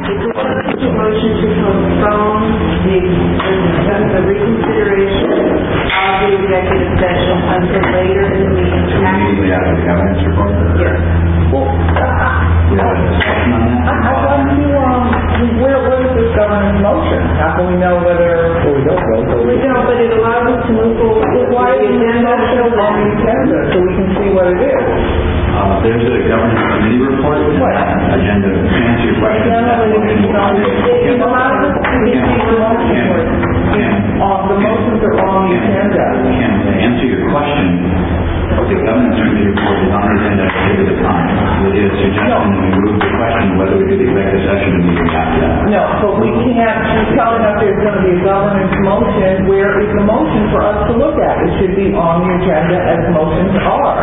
a motion to postpone the reconsideration of the executive session until later in the meeting. Immediately after the governance report? Yes. Well, we have a discussion on that? I'd like to, where is this governance motion? How can we know whether... Well, we don't know. We don't, but it allows us to move forward. Why is the motion on the agenda so we can see what it is? There's a governance committee report and that agenda. To answer your question, It allows us to get the motion. The motions are on the agenda. To answer your question, the governance committee report is on the agenda at the time. It is suggesting that we move the question whether we could executive session immediately after that. No, but we can't. She's telling us there's going to be a governance motion. Where is the motion for us to look at? It should be on the agenda as motions are.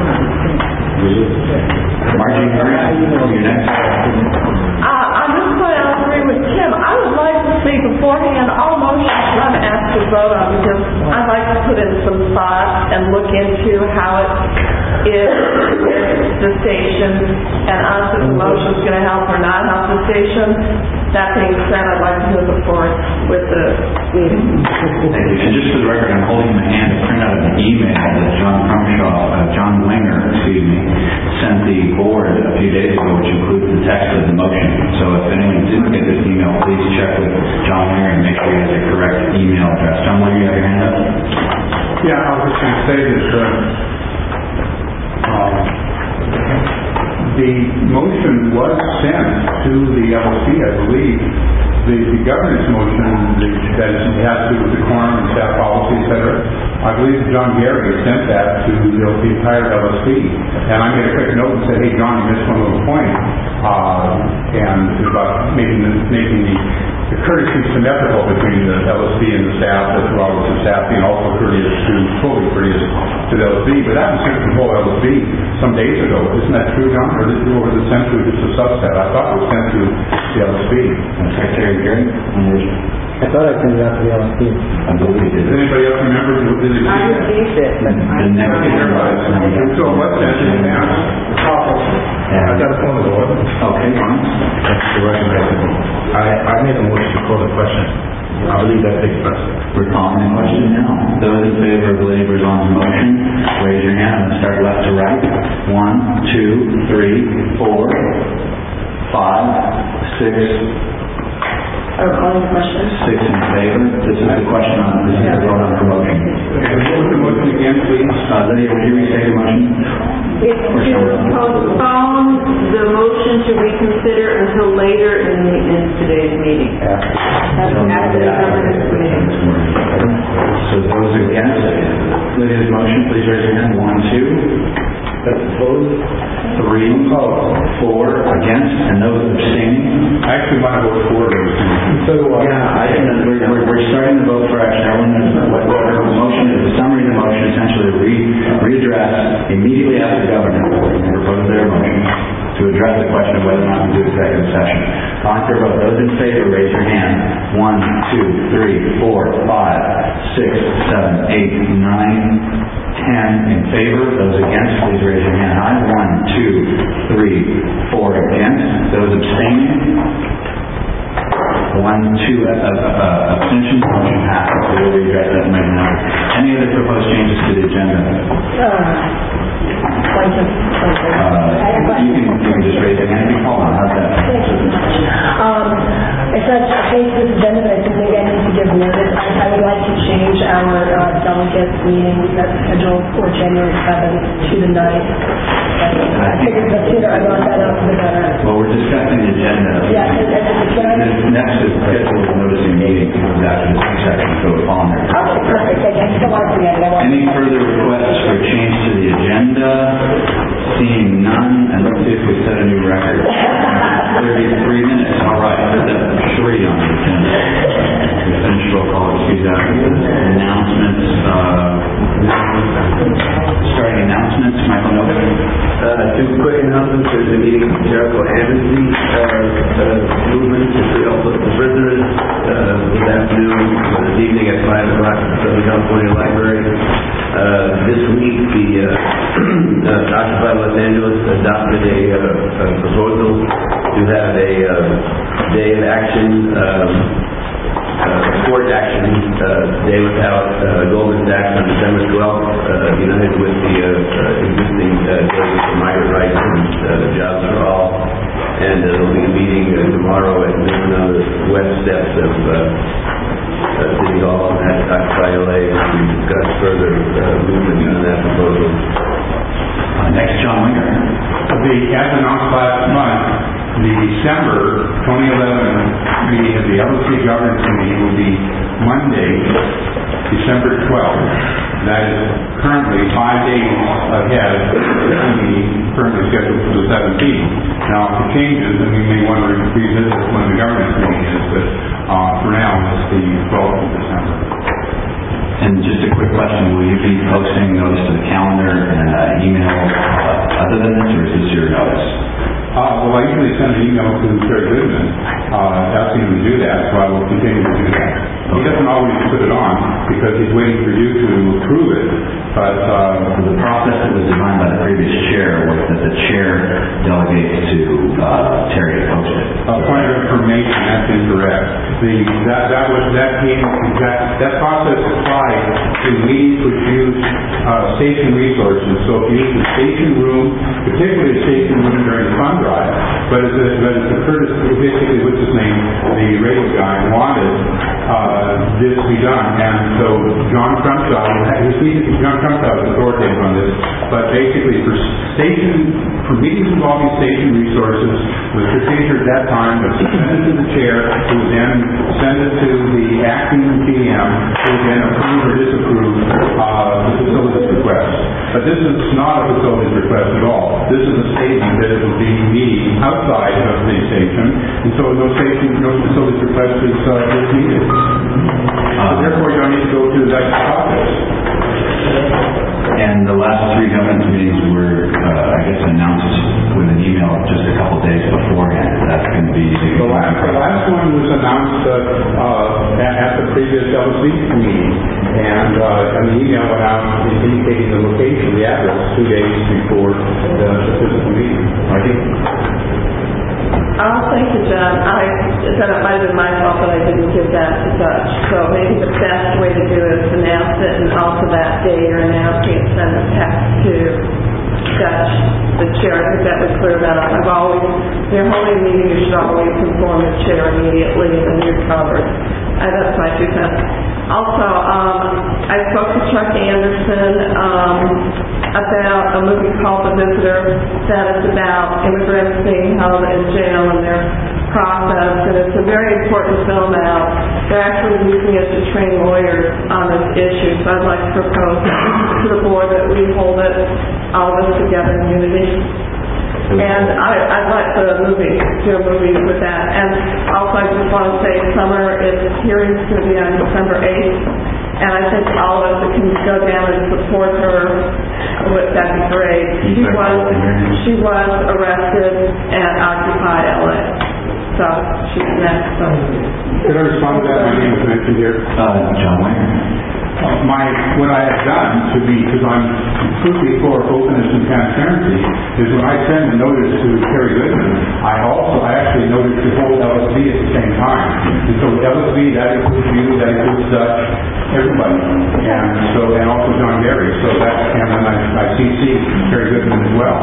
Margie, you're next. On this point, I'll agree with Tim. I would like to see beforehand all motions I'm asked to vote on, because I'd like to put in some thought and look into how it is with the station and us if the motion's going to help or not help the station. That being said, I'd like to move it forward with the meeting. Thank you. And just for the record, I'm holding in my hand a printout of an email that John Winger, sent the board a few days ago, which includes the text of the motion. So if anyone didn't get this email, please check with John Winger and make sure he has the correct email address. John Winger, you have your hand up? Yeah, I was just going to say that the motion was sent to the LSC, I believe. The governance motion that has to do with the quorum and staff policy, etc., I believe John Gary sent that to the entire LSC. And I made a quick note and said, hey, John, you missed one little point. And about making the courtesy symmetrical between the LSC and the staff, as well as the staff being also fully courteous to the LSC. But that was sent to the whole LSC some days ago. Isn't that true, John? Or was it sent to just a subset? I thought it was sent to the LSC. Secretary Gary? I thought I sent it out to the LSC. I believe it. Does anybody else remember? Did they see I that? received it, but The next So what's that in now? I got a point of order. Okay, fine. Thank you for recognizing me. I made a motion to call the question. I believe that takes precedent. We're calling the question now. Those in favor of Lady Berzon's motion, raise your hand and start left to right. 1, 2, 3, 4, 5, 6. Are calling the question? 6 in favor. This is the question on the vote on her motion. Okay, what was the motion again, please? Lydia, would you restate the motion? It's to postpone the motion to reconsider until later in today's meeting. After the governance meeting. So those against Lydia's motion, please raise your hand. 1, 2. That's opposed. 3, 4 against, and those abstaining. I actually want to vote for those. So do I. Yeah, we're starting to vote for action. Everyone knows what the motion is. The summary of the motion essentially readdress immediately after the governor proposed their motion to address the question of whether or not to do executive session. Calling for a vote. Those in favor, raise your hand. 1, 2, 3, 4, 5, 6, 7, 8, 9, 10 in favor. Those against, please raise your hand high. 1, 2, 3, 4 against. Those abstaining. 1, 2 abstentions. Motion passes. We will readdress that in a minute. Any other proposed changes to the agenda? You can just raise your hand. Hold on. How's that? If that's the case with the agenda, I think maybe I need to give notice. I would like to change our delegate meeting that's scheduled for January 7th to the 9th. I figured the sooner I got that up, the better. Well, we're discussing the agenda. Yeah, The next is scheduled noticing meeting comes after this section, so it's on there. Okay, perfect. I still want to forget it. Any further requests for change to the agenda? Seeing none, and let's see if we set a new record. 33 minutes. All right, that's 3 on the agenda. We finished roll call. Excuse that. Announcements. Starting announcements. Michael Novak. 2 quick announcements. There's a meeting with Jericho Amnesty movement to free all the prisoners this afternoon, this evening at 5 o'clock at the Southern California Library. This week, the Occupy Los Angeles adopted a proposal to have a day of action, sport action, day without Goldman Sachs on December 12th, united with the existing days for migrant rights and jobs for all. And there'll be a meeting tomorrow at noon on the west steps of City Hall at Occupy LA to discuss further movement on that proposal. Next, John Winger. As announced last month, the December 2011 meeting of the LOC Governance Committee will be Monday, December 12th. That is currently 5 days ahead of the meeting currently scheduled for the 17th. Now, if it changes, then we may want to revisit when the governance meeting is, but for now, it's the 12th of December. And just a quick question, will you be posting those to the calendar and email other than this, or is this your notice? Well, I usually send an email to Terry Goodman asking him to do that, so I will continue to do that. He doesn't always put it on because he's waiting for you to approve it, but the process that was designed by the previous chair was that the chair delegates to Terry to post it. Point of information, that's incorrect. That process applied to meetings which use station resources. So if you use the station room, particularly the station room during the fund drive, but as the Curtis, basically what's his name, the radio guy wanted this to be done, and so John Crumshaw is authoritative on this, but basically for meetings involving station resources, the procedure at that time was to send it to the chair, who would then send it to the acting PM, who would then approve or disapprove the facilities request. But this is not a facilities request at all. This is a statement that it will be meeting outside of the station, and so no facilities request is needed. Therefore, you don't need to go through that process. And the last 3 governance meetings were, announced with an email just a couple days beforehand. That's going to be the last one was announced at the previous LOC meeting, and the email went out indicating the location, the address, 2 days before the physical meeting. Thank you, John. I said it might have been my fault that I didn't give that to Dutch. So maybe the best way to do it is announce it, and also that day you're announcing it, send a text to Dutch, the chair. I think that would clear that up. If you're holding a meeting, you should always inform the chair immediately, and then you're covered. That's my 2 cents. Also, I spoke to Chuck Anderson about a movie called The Visitor that is about immigrants being held in jail and their process, and it's a very important film out. They're actually using it to train lawyers on this issue, so I'd like to propose to the board that we hold it, all of us together in unity. And I'd like to do a movie with that. And also I just want to say summer hearing's going to be on December 8th. And I think all of us that can go down and support her, that'd be great. She was arrested at Occupy LA. So she's next. So. Could I respond to that? My name was mentioned here. John Winger. What I have done because I'm completely for openness and transparency, is when I send a notice to Terry Goodman, I actually notice the whole LSB at the same time. And so the LSB, that includes you, that includes Dutch, everybody, and also John Gary. So and then I CC Terry Goodman as well.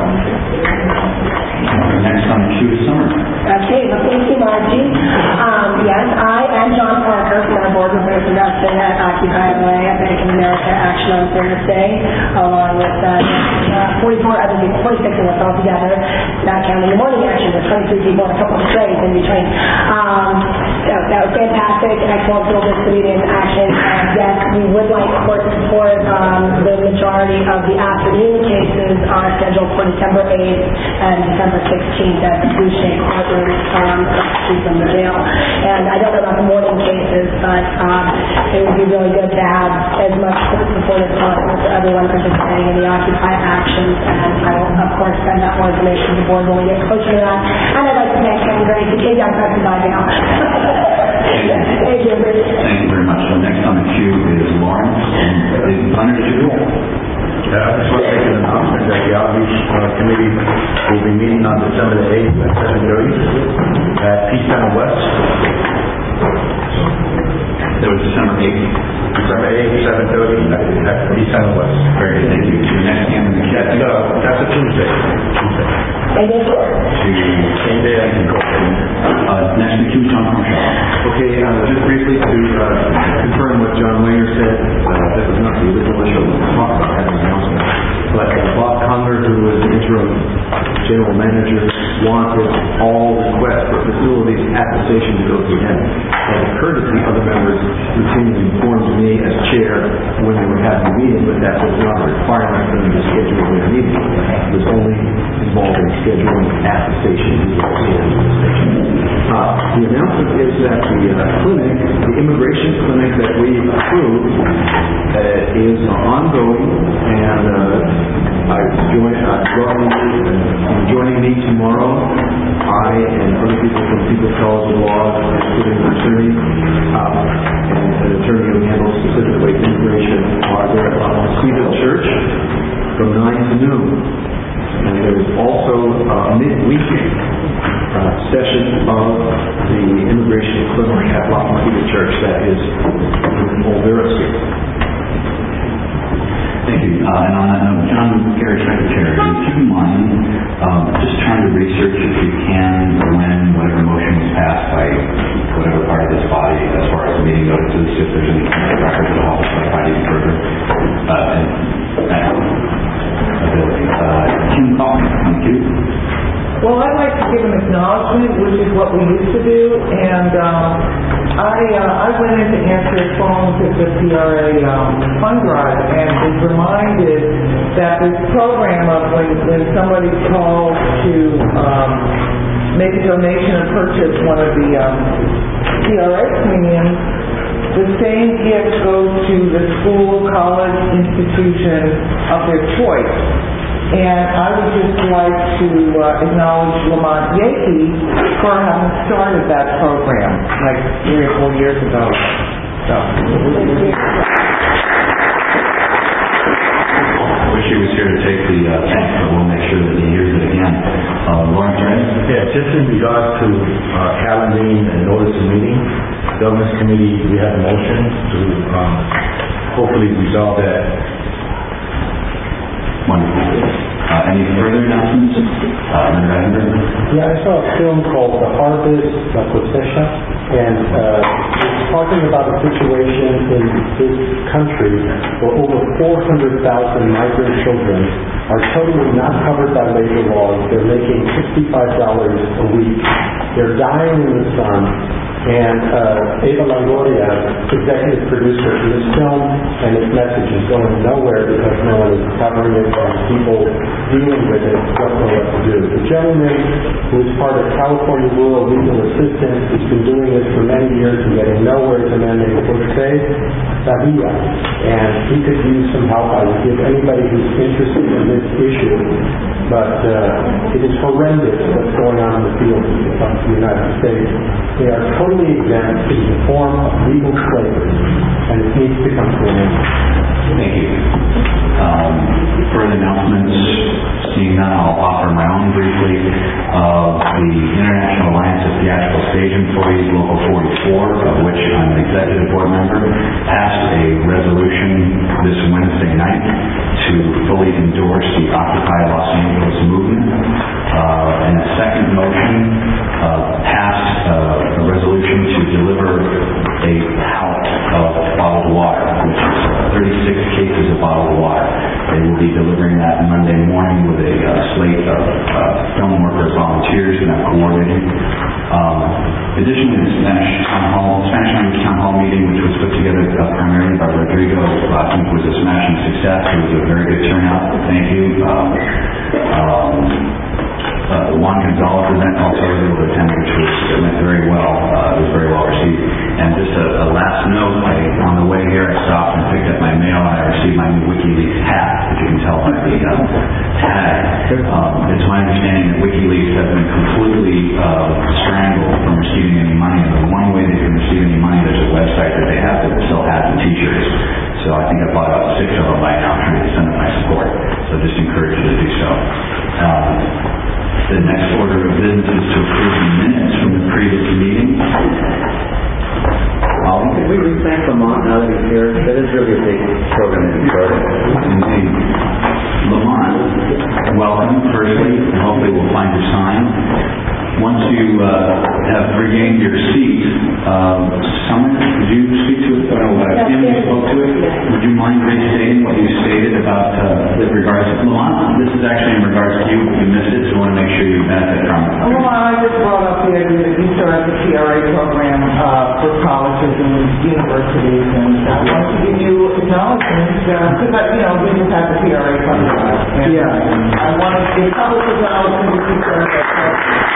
Next on the queue is Summer. Okay, well, thank you, Margie. Yes, I and John Parker from our board were both invested at Occupy LA at Bank of America Action on Thursday, along with 46 of us all together, not counting the morning action with 23 people and a couple of strays in between. That was fantastic, excellent civil disobedience action. Yes, we would like court to support the majority of the afternoon cases are scheduled for December 8th and December 16th at the Blue Shade Courtroom from the jail. And I don't know about the morning cases, but it would be really good to have as much support as possible for everyone participating in the Occupy actions. And I will, of course, send out more information to the board when we get closer to that. And I'd like to thank Kevin Gray for taking down press by now. Thank you. Thank you very much. So next on the queue is Lawrence. Leonard, did you go? I just want to make an announcement that the Outreach Committee will be meeting on December the 8th at 7:30 at Peace Center West. That was December 8th. December 8th, 7:30 at Peace Center West. Very good, thank you. Your next game is That's a Tuesday. And then, Same day I can go. next week, John Marshall. Okay, just briefly to confirm what John Wayner said, that was not the original issue we talked about at the announcement, but Bob Conger, who was the interim general manager, wanted all requests for facilities at the station to go to him. As a courtesy, other members routinely informed me as chair when they were having a meeting, but that was not a requirement for them to schedule their meeting. It was only involved in scheduling at the station. The announcement is that the clinic, the immigration clinic that we approved, is ongoing, and joining me tomorrow, I and other people from People's College of Law, including an attorney, and an attorney who handles specifically immigration, are there at Cedar Church from 9 to noon. And there's also a midweek session of the immigration clinic at La Cedar Church that is in Olvera Street. Thank you. And on that note, John Gary, Secretary, keep in mind, just trying to research if you can, when whatever motion was passed by whatever part of this body, as far as the meeting notices, if there's any records of office like I need further ability. Kim Coffin, thank you. Well, I'd like to give an acknowledgement, which is what we used to do, and I went in to answer phones at the PRA fund drive and was reminded that this program of when somebody calls to make a donation or purchase one of the PRA premiums, the same gift goes to the school, college, institution of their choice. And I would just like to acknowledge Lamont Yankee for having started that program like 3 or 4 years ago. So. I wish he was here to take the thanks, but we'll make sure that he hears it again. Lawrence Ray? Yeah, just in regards to calendaring and notice of meeting, Governance Committee, we have a motion to hopefully resolve that. Wonderful. Any further announcements? Member Eisenberg? Yeah, I saw a film called The Harvest, La Cosecha, and it's talking about a situation in this country where over 400,000 migrant children are totally not covered by labor laws. They're making $65 a week. They're dying in the sun. And Eva Longoria, executive producer for this film, and its message is going nowhere because no one is covering it, and people dealing with it don't know what to do. The gentleman who is part of California Rural Legal Assistance has been doing this for many years and getting nowhere. Is a man named Jose Davila, and he could use some help. I would give anybody who's interested in this issue, but it is horrendous what's going on in the field of the United States. They are totally exempt. It is a form of legal slavery, and it needs to come to an end. Thank you. Further announcements? Seeing none, I'll offer my own briefly. The International Alliance of Theatrical Stage Employees, Local 44, of which I'm an executive board member, passed a resolution this Wednesday night to fully endorse the Occupy Los Angeles movement. And a second motion passed a resolution to deliver a pallet of bottled water, which is 36 cases of bottled water. They will be delivering that Monday morning with a slate of film workers, volunteers, and I'm coordinating. Additionally, the Spanish language town hall meeting, which was put together primarily by Rodrigo, I think was a smashing success. It was a very good turnout. Thank you. The Juan Gonzalez event also was able to attend, which went very well. It was very well received. And just a last note, on the way here I stopped and picked up my mail and I received my new WikiLeaks hat, which you can tell by the tag. It's my understanding that WikiLeaks has been completely strangled from receiving any money. And the one way they can receive any money, there's a website that they have that will sell hats and t-shirts. So I think I bought about 6 of them by now, trying to send them my support. So just encourage you to do so. The next order of business is to approve the minutes to have regained your seat, Summer, did you speak to it? Kim, you spoke to it? Would you mind restating what you stated about with regards to Lamont? This is actually in regards to you, but you missed it, so I want to make sure you benefit from it. Well, I just brought up the idea that you started the PRA program for colleges and universities, and I wanted to give you acknowledgement, because, we just had the PRA fund drive. Yeah. I wanted to give public acknowledgement to you for that program.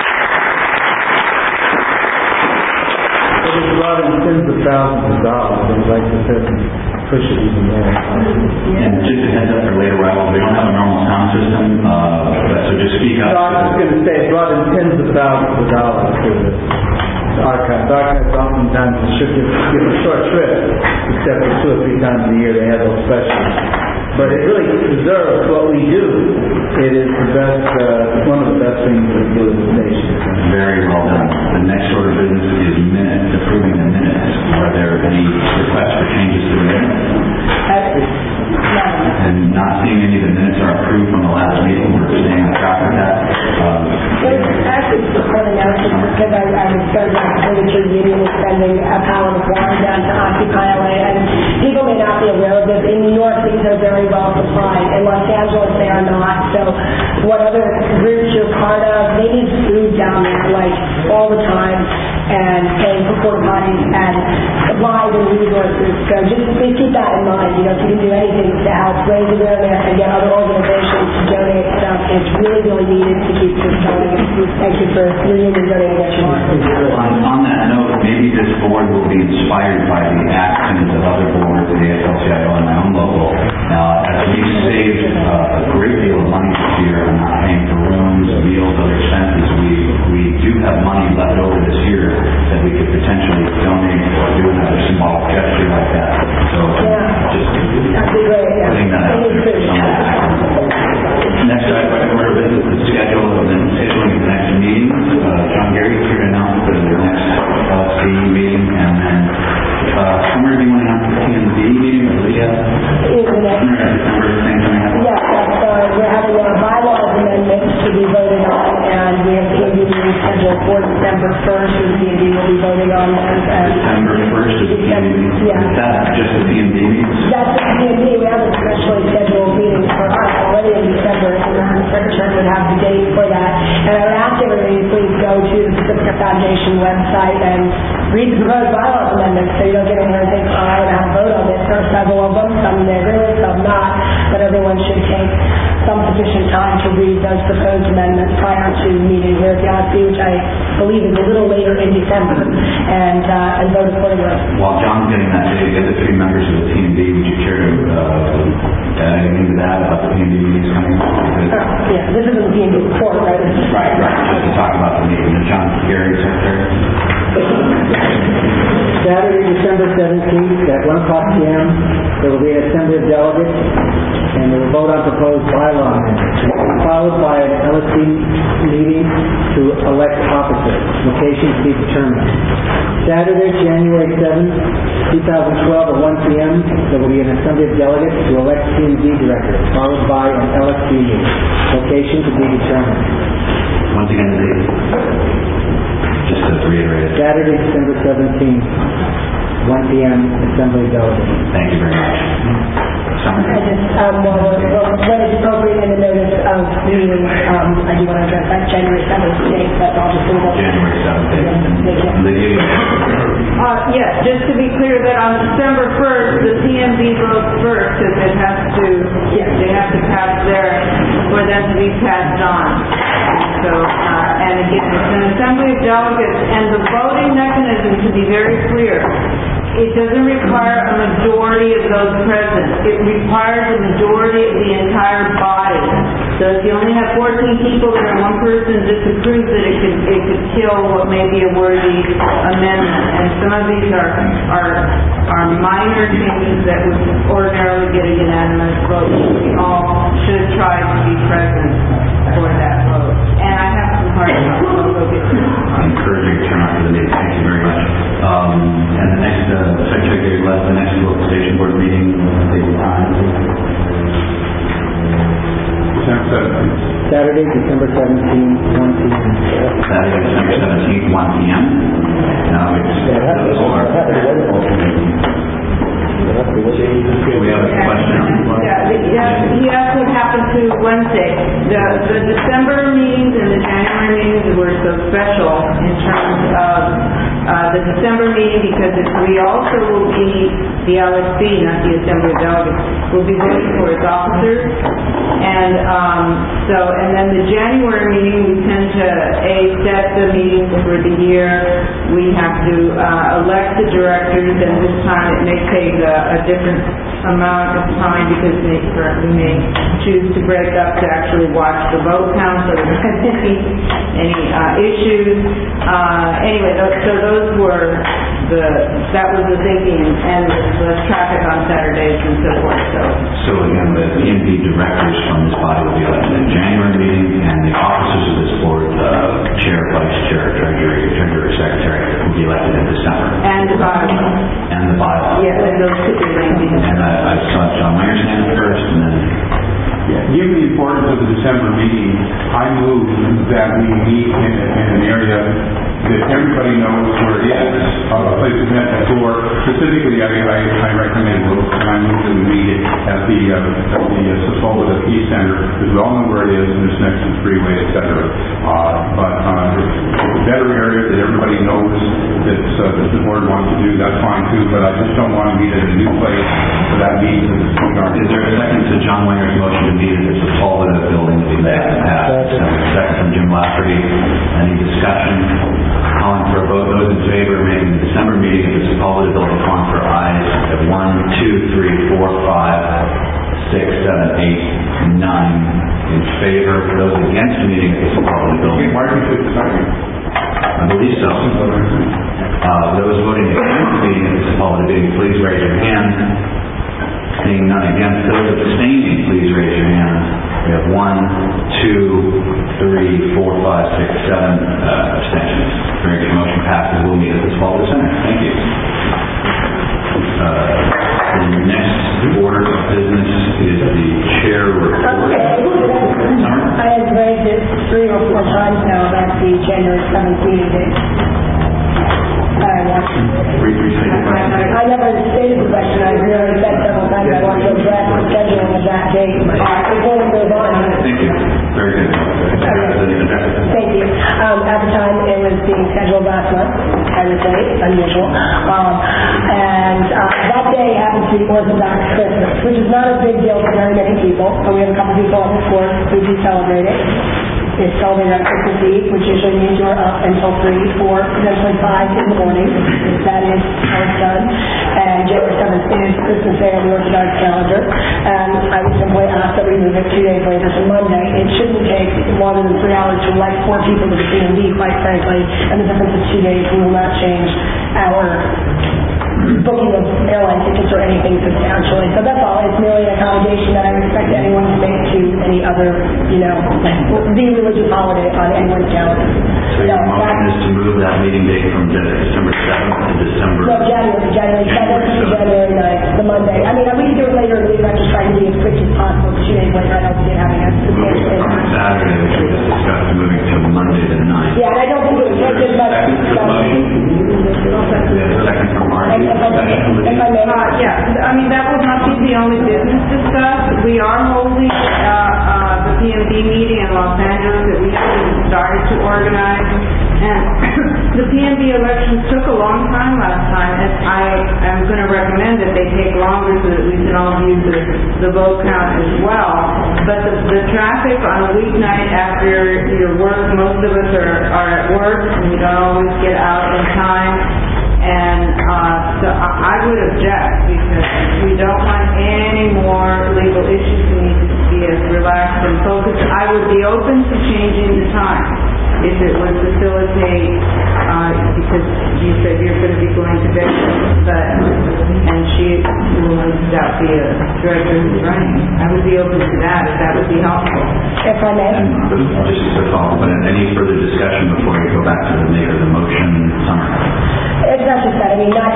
It was brought in tens of thousands of dollars. I'd like to push it even more. And just a heads up for later rivals, we don't have a normal sound system, so just speak up. No, I was just going to say, it brought in tens of thousands of dollars to the archives. Archives oftentimes should give a short trip, except for 2 or 3 times a year they have those specials. But it really deserves what we do. It is the best, one of the best things we do as a nation. Very well done. The next order of business is minutes, approving the minutes. Are there any requests for changes to the minutes? And not seeing any of the minutes are approved from the last meeting. We're staying on track with that. Actually, just one announcement, because I was starting to furniture union is sending a pallet of water down to Occupy LA, and people may not be aware of this. In New York, things are very well supplied. In Los Angeles, they are not. So what other groups you're part of, they need food down there, like, all the time, and paying for porta potties and supplies and resources. So just keep that in mind. If you can do anything to help raise awareness and get other organizations to donate stuff, it's really, really needed to keep this going. Thank you for your union donating what you want. On that note, maybe this board will be inspired by the actions of other boards, the AFL-CIO and my own local. As we've saved a great deal of money this year on not paying for rooms, meals, other expenses, we do have money left over this year that we could potentially donate or do another symbolic gesture like that. So just putting that out there for someone. Next item, order of business is schedule and then scheduling the next meeting. John Gary is here to announce the next LSC meeting, and then somewhere do you want to announce the TMD meeting or Lydia? December thing coming up? Yeah, we're having a bylaws amendment to be voted on, and we have the TMD meeting scheduled for December 1st, and the TMD will be voting on those. December 1st is the TMD meeting? Yeah. Is that just the TMD meeting? That's the TMD. We have a specially scheduled meeting for us already in December, and the Secretary would have the date for that. And I would ask everybody to please go to the Pacifica Foundation website and read the proposed bylaws amendments so you don't get in there and think, I would have a vote on this. There are several of them, some they agree with, some not, but everyone should take some sufficient time to read those proposed amendments prior to the meeting here at the LSC, which I believe is a little later in December, and vote accordingly. While John's getting that date, the other 3 members of the TMD, would you care to add anything to that about the TMD meetings coming up? Yeah, this isn't the TMD report, right? Right, just to talk about the meeting. And John Gary, Secretary. Saturday, December 17th at 1 o'clock p.m., there will be an assembly of delegates, and they will vote on proposed bylaw amendments, followed by an LSC meeting to elect officers. Location to be determined. Saturday, January 7th, 2012 at 1 p.m., there will be an assembly of delegates to elect TMD director, followed by an LSC meeting. Location to be determined. Once again, the date. Just to reiterate it. Saturday, December 17th, 1 p.m., assembly of delegates. Thank you very much. Summer? I just, when it's appropriate in the notice of meeting, I do want to address that January 7th date, but I'll just leave it. January 7th date. Thank you. Lydia? Yes, just to be clear that on December 1st, the TMD votes first, because they have to pass there for them to be passed on. So, and again, it's an assembly of delegates, and the voting mechanism, to be very clear, it doesn't require a majority of those present. It requires a majority of the entire body. So if you only have 14 people there and one person disapproves it, it could kill what may be a worthy amendment. And some of these are minor changes that would ordinarily get a unanimous vote. We all should try to be present for that vote. And I have some hard stuff, so I'll go get them. I encourage you to turn out for the meeting. Thank you very much. And the next, Secretary left the next local station board meeting, date and time. December 17th. Saturday, December 17th, 1 p.m. Saturday, December 17th, 1 p.m. Now, those are... We have a question. He asked what happened to Wednesday. The December meetings and the January meetings were so special in terms of the December meeting because we also will be, the LSB, not the Assembly of Delegates, will be voting for its officers. And then the January meeting, we tend to set the meetings for the year. We have to elect the directors, and this time it may take a different amount of time because we may choose to break up to actually watch the vote count so there aren't any issues. Anyway, so those were that was the thinking, and less traffic on Saturdays and so forth. So again, the PMB directors from this body will be elected in the January meeting, and the officers of this board, chair, vice chair, treasurer, secretary, will be elected in December. And the bylaw. And the bylaw. Yeah, and those could be lengthy. And I saw John Mayer's hand first, and then... Given the importance of the December meeting, I move that we meet in an area that everybody knows where it is, a place to met before. Specifically, I recommend, and I move that we meet it at the Sepulveda East Center, because we all know where it is, and it's next to the freeway, etc. But it's a better area that everybody knows that the board wants to do, that's fine too, but I just don't want to meet at a new place for that meeting. Is there a second to John Mayer's motion to meet at the Sepulveda building that we met in the past? Second from Jim Lafferty. Any discussion? Calling for a vote. Those in favor of making the December meeting at the Sepulveda building, calling for ayes at 1, 2, 3, 4, 5, 6, 7, 8, 9 in favor. Those against meeting at the Sepulveda building. I believe so. Those voting against meeting at the Sepulveda building, please raise your hand. Seeing none against, those abstaining, please raise your hand. We have 1, 2, 3, 4, 5, 6, 7 abstentions. Very good. Motion passes. We'll meet at the Sepulveda Center. Thank you. The next order of business is the chair report. I have raised it 3 or 4 times now about the January 7th meeting date. I never stated the question. I really said several times I want to address the scheduling of that date. Before we move on. Thank you. Very good. Thank you. At the time, it was being scheduled last month. I would say it's unusual. That day happens to be Orthodox Christmas, which is not a big deal for very many people. We have a couple people on the course who do celebrate it. It's celebrated on Christmas Eve, which usually means you're up until 3, 4, potentially 5 in the morning. That is how it's done. And January 7th is Christmas Day on the Orthodox calendar. And I would simply ask that we move it 2 days later to Monday. It shouldn't take longer than 3 hours to elect 4 people to the PMB, quite frankly. And the difference of 2 days will not change our booking of airline tickets or anything substantially. So that's all. It's merely an accommodation that I would expect anyone to make to any other, the religious holiday on anyone's calendar. So your motion is to move that meeting date from December 7th to December... No, January 7th to January 9th, the Monday. I mean, we can do it later in the week. I'm just trying to be as quick as possible. 2 days later, I don't see it having a substantial impact. From Saturday, which we just discussed, moving to Monday the 9th. Yeah, and I don't think it would take as much... Second from Margie. If I may. I mean, that will not be the only business discussed. We are holding the PMB meeting in Los Angeles that we started to organize. And the PMB elections took a long time last time, and I am going to recommend that they take longer so that we can all view the vote count as well. But the traffic on a weeknight after your work, most of us are at work, and we don't always get out in time. And so I would object because we don't want any more legal issues. We need to be as relaxed and focused. I would be open to changing the time if it would facilitate, because you said you're going to be going to bed, and she will no doubt be a director who's running. I would be open to that if that would be helpful. If I may. Just to follow up, any further discussion before we go back to the motion summary? It's not just that. I mean, not to get into my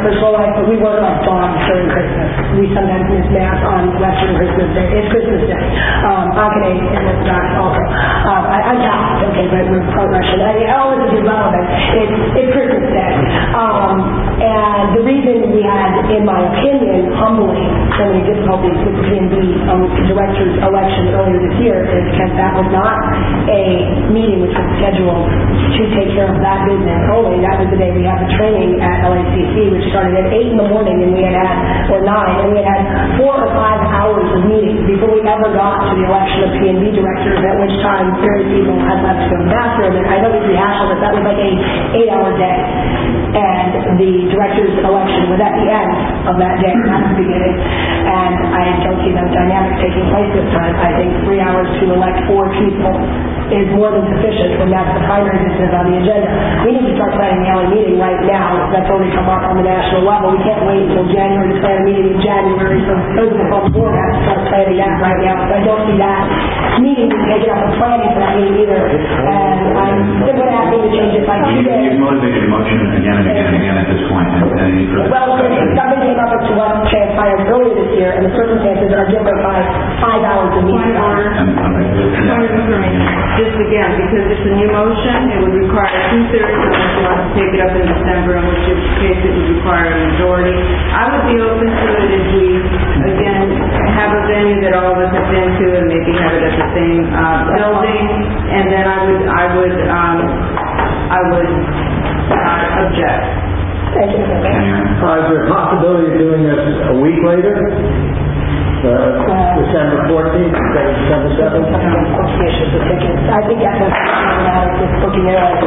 personal life, but we work like dogs during Christmas. We sometimes miss Mass on Western Christmas Day. It's Christmas Day. I'm Canadian, and it's not also. I'm Catholic, okay, but we're pro-Russian. All this is irrelevant. It's Christmas Day. And the reason we had, in my opinion, humbly, so many difficulties with the P&B director's election earlier this year is because that was not a meeting which was scheduled to take care of that business only. That was the day we had the training at LACC, which started at 8 in the morning, and we had or 9, and we had 4 or 5 hours of meetings before we ever got to the election of P&B directors, at which time various people had left to go to the bathroom, and I don't need to rehash all this. That was like a 8-hour day. And the director's election was at the end of that day, not the beginning. And I don't see those dynamics taking place this time. I think 3 hours to elect 4 people is more than sufficient when that's the primary business on the agenda. We need to start planning the LA meeting right now. That's already come up on the national level. We can't wait until January to plan a meeting in January, so those of us on the board have to start planning that right now. So I don't see that meeting being taken up with planning for that meeting either. And I'm simply asking to change it by 2 days. You've motivated a motion again and again and again at this point. Any further well, discussion? something came up as to what transpired earlier this year, and the circumstances are different by 5 hours of meeting. Just again, because it's a new motion, it would require 2/3 unless you want to take it up in December, in which case it would require a majority. I would be open to it if we, again, have a venue that all of us have been to and maybe have it at the same building, and then I would object. Thank you. Is there a possibility of doing this a week later? December 14th instead of December 7th? I think that's just booking airlines.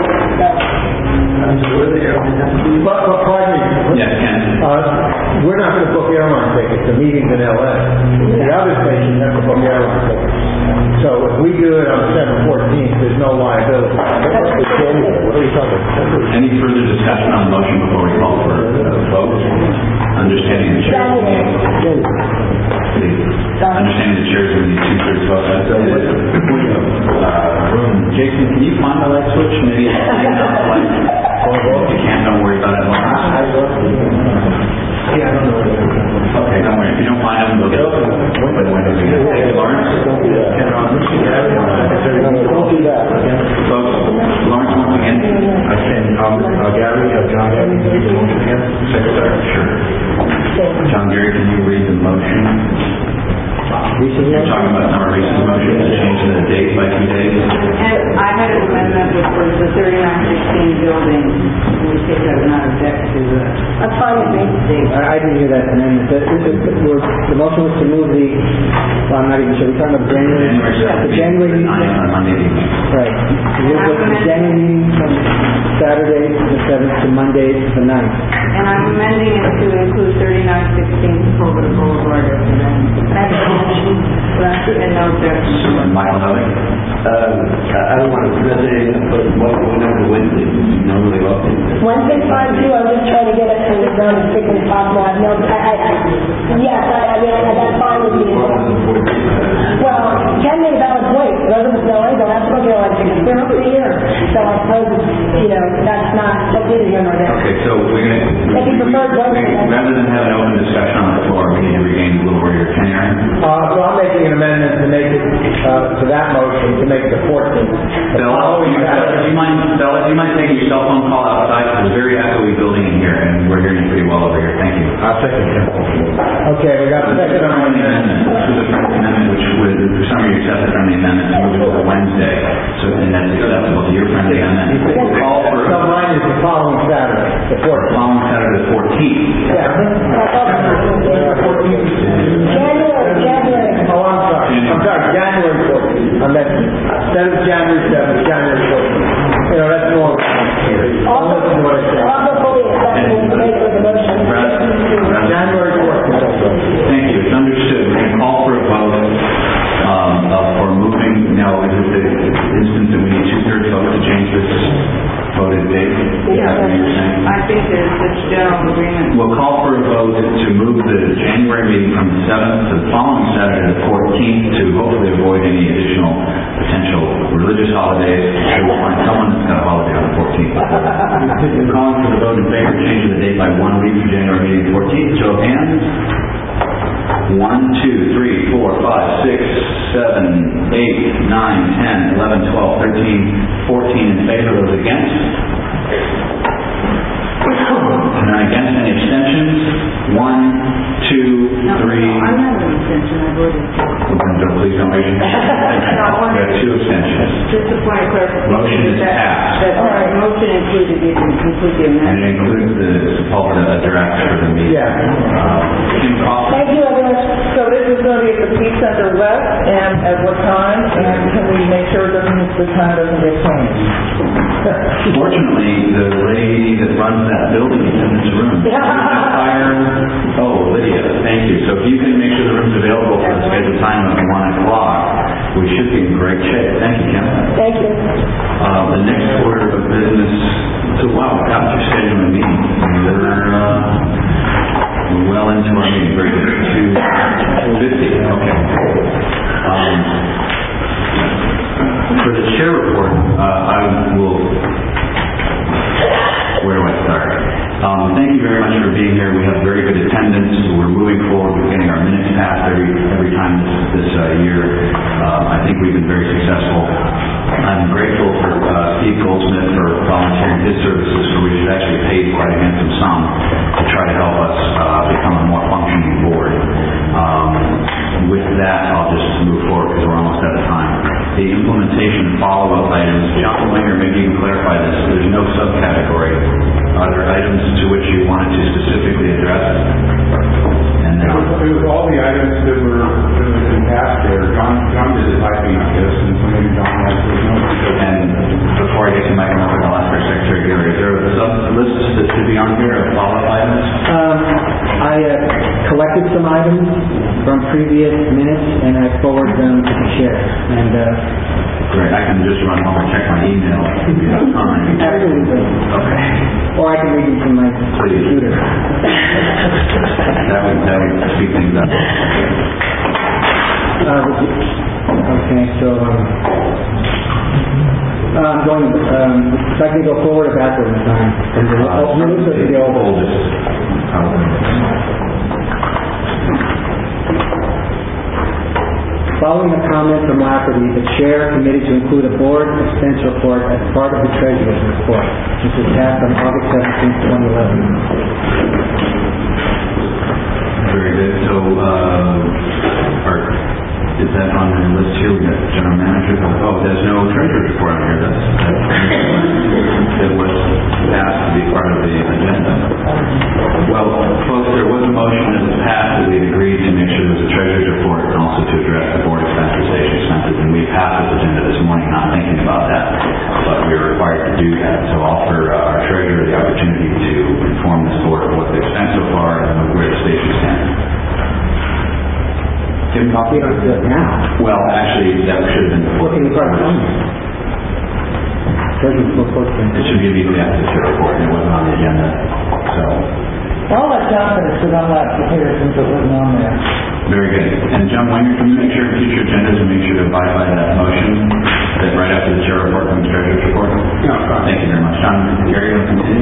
But pardon me. Yes, Ken. We're not going to book airline tickets. The meeting's in L.A. The other stations have to book airline tickets. So if we do it on December 14th, there's no liability. What are we talking about? Any further discussion on the motion before we call for a vote? Understanding the chair. Understanding the chair's going to need 2/3 vote. Jason, can you find the light switch? Maybe if you can't, don't worry about it. Yeah, I don't know. Okay, don't worry. If you don't find them, we'll get open the windows again. Hey, Lawrence? Don't do that. Folks, Lawrence, once again. Gary, John Gary, can you read the motion again? Secretary, sure. John Gary, can you read the motion? You're talking about our recent motion to change the date by 2 days? And I had an amendment which was the 3916 building, which I would not object to. That's fine with me. I didn't hear that amendment. The motion was to move the, well, I'm not even sure, we're talking about January 7th. The January meeting? On Monday evening. Right. The January meeting from Saturday the 7th to Monday the 9th. And I'm amending it to include 3916 Colbert Boulevard. And no objection. Michael Helling? I don't want to present anything, but whenever Wednesday, normally welcome. Wednesday's fine too. I'm just trying to get it to the ground as quickly as possible. Yes, that's fine with me. Well, Ken made a valid point. Residents know I don't have to look at like they're over the year. So I suppose, that's not neither here nor there. Okay, so we're going to, If you prefer Wednesday, rather than have an open discussion on the floor, we need to regain a little more of your tenure. So I'm making an amendment to make it, to that motion, to make it the 14th. Bella, do you mind taking your cell phone call outside? There's a very echoey building in here, and we're hearing you pretty well over here. Thank you. I'll second that. Okay, we got a second on friendly amendment. This was a friendly amendment, which would, for some reason, accept the friendly amendment to move it to Wednesday. So, and that's acceptable to your friendly amendment. Call for So mine is the following Saturday, the 14th. following Saturday the 14th. January. Oh, I'm sorry, January 14th. I meant, instead of January 7th, January 14th. That's normal. Also fully acceptable to make it with the motion. January 14th. Thank you. It's understood. We're going to call for a vote for moving. Now, is it the instance that we need 2/3 vote to change this voted date? Yeah, I think there's such general agreement. We'll call for a vote to move the January meeting from the 7th to the following Saturday, the 14th, to hopefully avoid any additional potential religious holidays. We'll find someone that's got a holiday on the 14th. We're calling for the vote in favor of changing the date by 1 week for January meeting 14th. Show of hands. 1, 2, 3, 4, 5, 6, 7, 8, 9, 10, 11, 12, 13, 14 in favor. Those against? None against. Any abstentions? 1, 2, 3. I'm not an abstention, I voted. Please don't raise your hand. We have 2 abstentions. Just a point of clarification. Motion is passed. That motion included the And amendment. it includes the Sepulveda direct for the meeting. Kim Coughlin. Thank you, everyone. So this is going to be at the Peace Center West, and at what time? And can we make sure the time doesn't get changed? Fortunately, the lady that runs that building is in this room. Lydia, thank you. So if you can make sure the room's available for the scheduled time of 1 o'clock, we should be in great shape. Thank you, Kim. Thank you. The next order of business, wow, we got your scheduling meeting. We're well into our meeting. Very good. 2:50. Okay. For the chair report, I will... Where do I start? Thank you very much for being here. We have very good attendance. We're moving forward. We're getting our minutes passed every time this year. I think we've been very successful. I'm grateful for Steve Goldsmith for volunteering his services, for which he's actually paid quite a handsome sum to try to help us become a more functioning board. With that, I'll just move forward because we're almost out of time. The implementation follow-up items, John Winger, maybe you can clarify this. There's no subcategory. Are there items to which you wanted to specifically address? And It was all the items that were in past there. John did the typing on this, and so maybe John has his notes. And before I get to my remark, I'll ask our Secretary Gary, is there a sub-list that should be on here of follow-up items? I collected some items from previous minutes, and I forwarded them to the chair. And Great. I can just run home and check my email if you have time. absolutely. Okay. Or I can read them from my computer. That would speed things up. Okay, so I'm going. If I can go forward or backward in time. Following a comment from Lafferty, the chair committed to include a board expense report as part of the treasurer's report. This was passed on August 17, 2011. Very good. So, is that on the list here? We got general manager. Oh, there's no treasurer's report on here. That was passed to be part of the agenda. Well, folks, there was a motion that was passed that we agreed to make sure there was a treasurer's report and also to address the board expenses, station expenses, and we passed this agenda this morning not thinking about that, but we were required to do that. So I'll offer our treasurer the opportunity to inform this board of what they've spent so far and where the station stands. Kim Coughlin? We don't do it now. Well, actually, that should have been before. Looking for it. Treasurer's report. It should be immediately after the chair report, and it wasn't on the agenda. So, I'll let John finish, because I'm not prepared since it wasn't on there. very good. And John Winger, can you make sure in future agendas we make sure to abide by that motion that right after the chair report comes treasurer's report? No, Thank you very much. John, Gary, you want to continue?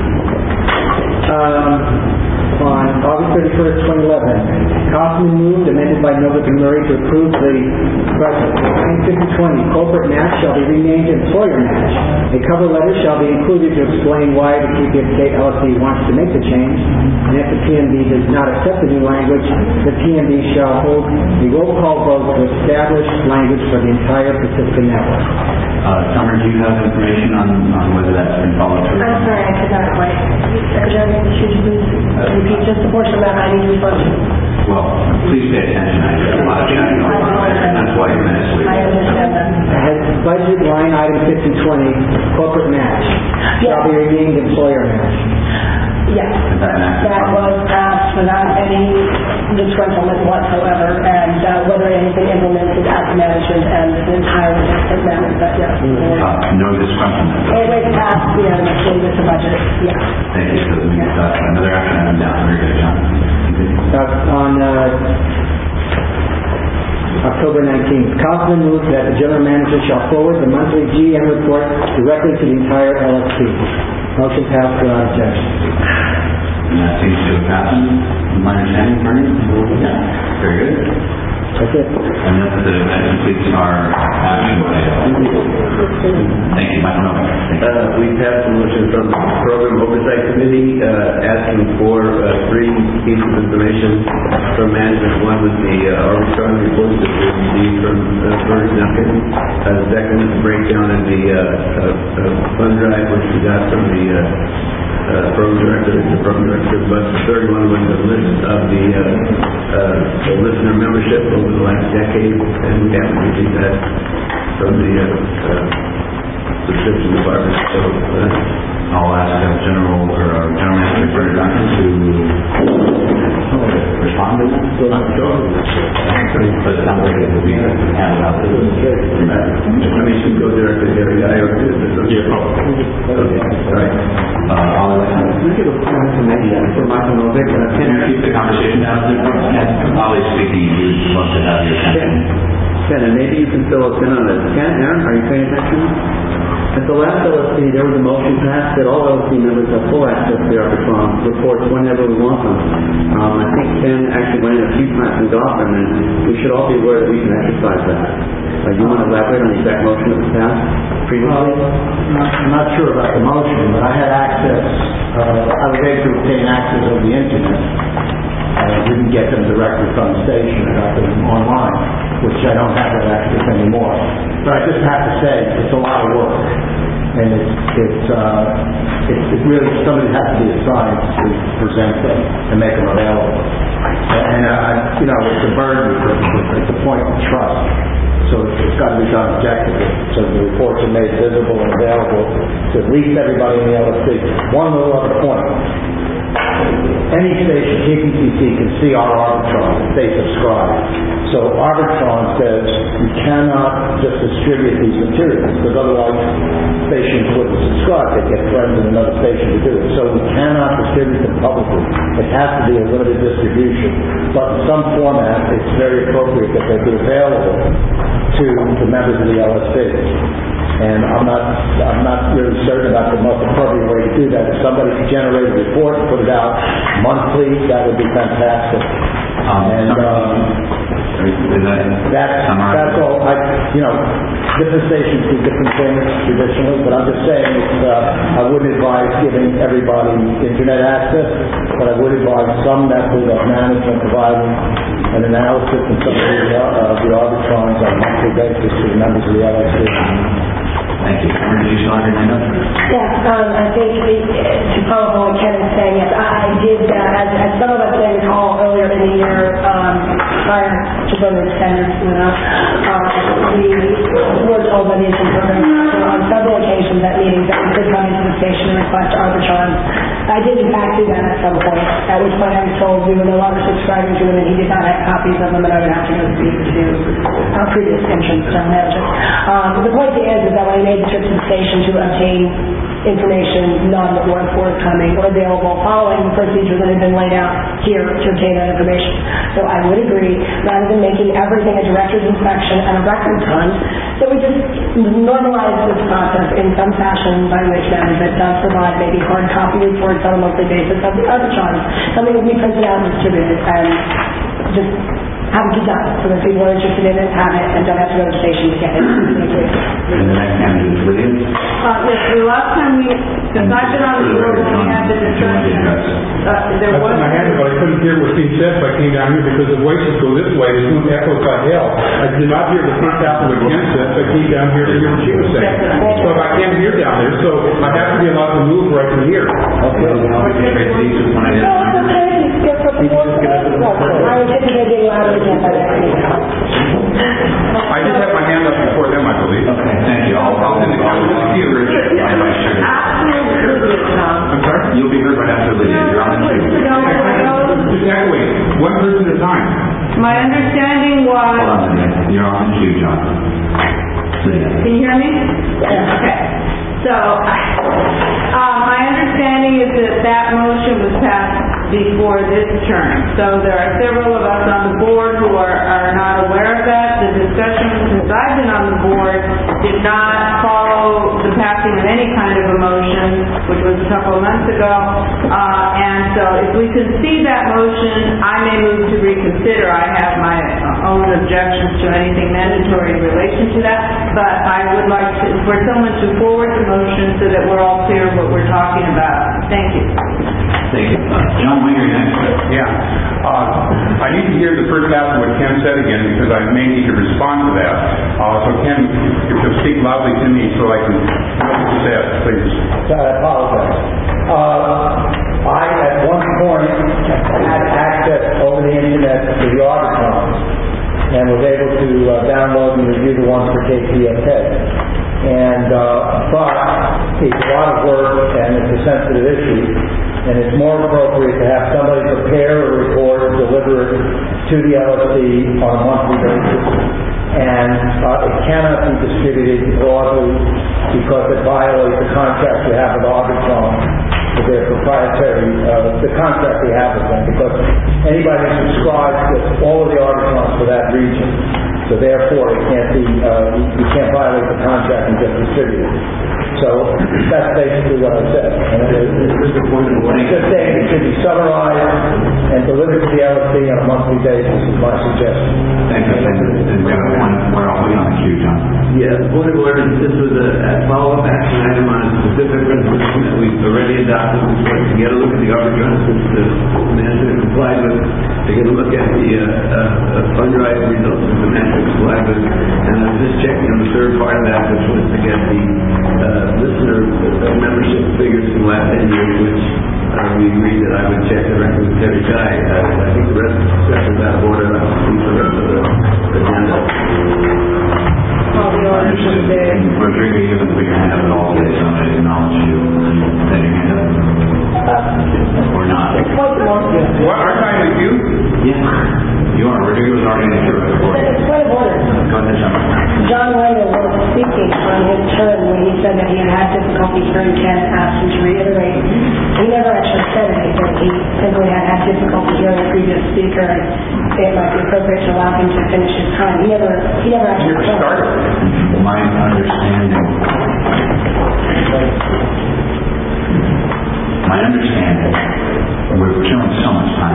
On August 31st, 2011, Kaufman moved, amended by Novak and Murray, to approve the budget. Line 5020, corporate match shall be renamed employer match. A cover letter shall be included to explain why the TPSK LLC wants to make the change, and if the PNB does not accept the new language, the PNB shall hold a roll call vote to establish language for the entire Pacifica network. Summer, do you have information on whether that's been followed through? I'm sorry, I could not quite. Secretary, should you please repeat just the portion that I need to respond to? Well, please pay attention. I get a lot of chatting going on there, and that's why you're minutes late. I understand that. Has budget line item 5020, corporate match, shall be renamed employer match. Yes. Is that an act? That was asked without any disgruntlement whatsoever, and whether anything implemented at the management and an entirely different manner, but yes. No discrepancy. It went past, actually with the budget, yeah. Thank you. So another action item down. Very good, John. On October 19th, Kaufman moved that the general manager shall forward the monthly GM report directly to the entire LSP. Motion passed without objection. And that seems to have passed. My understanding, Bernie? Yeah. Very good. That's it. And that completes our action item. Thank you, Michael Novak. We passed a motion from the Program Oversight Committee asking for 3 pieces of information from management. One was the Arbitron report that we received from Bernie Duncan. The second was the breakdown of the fund drive, which we got from the program director, but the third one was a list of the listener membership over the last decade, and we haven't received that from the subscription department. So I'll ask General Manager Bernie Duncan to respond to that. But it sounds like it will be handled out. Should go directly to every guy or Yeah, probably. Okay, all right. We give a point to maybe for Michael Novak. Can you keep the conversation down? Holly speaking, we'd love to have your attention. Ken, and maybe you can fill us in on this. Ken, Aaron, are you paying attention? At the last LSC, there was a motion passed that all LSC members have full access to the Arbitron reports whenever we want them. I think Ken actually went in a few times and got them, and we should all be aware that we can exercise that. You want to elaborate on the exact motion that was passed previously? I'm not sure about the motion, but I had access, I was able to obtain access over the internet. I didn't get them directly from the station, I got them online, which I don't have that access anymore. But I just have to say, it's a lot of work. And it's really, somebody has to be assigned to present them and make them available. And, it's a burden, it's a point of trust. So it's got to be done objectively. So the reports are made visible and available to at least everybody in the LSC. One little other point. Any station, KPCC, can see our Arbitron if they subscribe. So Arbitron says you cannot just distribute these materials, because otherwise stations wouldn't subscribe. They get friends in another station to do it. So we cannot distribute them publicly. It has to be a limited distribution. But in some format, it's very appropriate that they be available to the members of the LSC. And I'm not really certain about the most appropriate way to do that. If somebody could generate a report and put it out monthly, that would be fantastic. That's all. Different stations do different things traditionally, but I'm just saying I wouldn't advise giving everybody internet access, but I would advise some method of management providing an analysis and some of the arbitrons on a monthly basis to the members of the LSC. Thank you. Did you still have your hand up? Yes, I think to follow up on what Ken is saying, yes, I did, as some of us may recall earlier in the year, prior to voting standards went up, we were told by the interim program on several occasions at meetings that we could come into the station and request arbitrons. I did in fact do that at some point, at which point I was told we were no longer subscribing to them and he did not have copies of them and I would have to go speak to our previous entrance manager. The point is that when I made the trip to the station to obtain information, none that weren't forthcoming or available following the procedure that had been laid out here to obtain that information. So I would agree, rather than making everything a director's inspection and a record hunt, that we just normalize this process in some fashion by which management does provide maybe hard copy reports on a monthly basis of the arbitrage, something that we printed out and distributed and just have it done so that people are interested in it, have it, and don't have to go to the station to get it. And the next candidate is Lydia. Yes, the last time since I've been on the board, we had the discussion. There was... I had it, but I couldn't hear what being said, so I came down here because the voices go this way, there's no echoes like hell. I did not hear the first half of what Ken said, so I came down here to hear what she was saying. So I can't hear down there, so I have to be allowed to move where I can hear. Okay. I just had my hand up before them, I believe. Okay, thank you. I'll send the camera to you, Richard. Absolutely, Tom. I'm sorry? You'll be heard right after Lydia. You're on the queue. Just echoing. One person at a time. time. My understanding Hold was, on a minute. You're on the queue, John. can you hear me? Okay. So, my understanding is that motion was passed before this term. So there are several of us on the board who are not aware of that. The discussion since I've been on the board did not follow the passing of any kind of a motion, which was a couple of months ago. And so if we can see that motion, I may move to reconsider. I have my own objections to anything mandatory in relation to that, but I would like for someone to forward the motion so that we're all clear what we're talking about. Thank you. Thank you. John Winger, next. Yeah. I need to hear the first half of what Ken said again because I may need to respond to that. So Ken, if you'll speak loudly to me so I can know what you said, please. I apologize. I, at one point, had access over the internet to the Arbitron and was able to download and review the ones for KPFK. And, but it's a lot of work and it's a sensitive issue, and it's more appropriate to have somebody prepare a report and deliver it to the LSC on a monthly basis. And it cannot be distributed broadly because it violates the contract you have with Arbitron, with their proprietary, the contract we have with them, because anybody subscribes with all of the Arbitrons for that region. So therefore, it can't be, you can't violate the contract and just distribute it. So that's basically what I said. And it's just saying it should be summarized and delivered to the LSC on a monthly basis is my suggestion. Thank you. And we have a point where I'll be on the queue, John. Yeah, the point of order, this was a follow-up action item on a specific resolution that we've already adopted. We'd like to get a look at the Arbitron since the management complied with, to get a look at the fund drive results that the management complied with. And I was just checking on the third part of that, which was to get the listener membership figures from the last 10 years, which we agreed that I would check directly with Terry Guy. I think the rest of the discussion is out of order. I'll see the rest of the agenda. Rodrigo, you haven't put your hand up at all today, so I'm going to acknowledge you. Put your hand up. Or not. What, aren't I in the queue? Yeah. You are. Rodrigo was already in the queue. It's point of order. Go ahead, John. John Weiner was speaking on his turn when he said that he had had difficulty hearing Ken ask him to reiterate. He never actually said anything. He simply had difficulty hearing the previous speaker, and it might be appropriate to allow him to finish his time. He never actually started. My understanding we're killing so much time.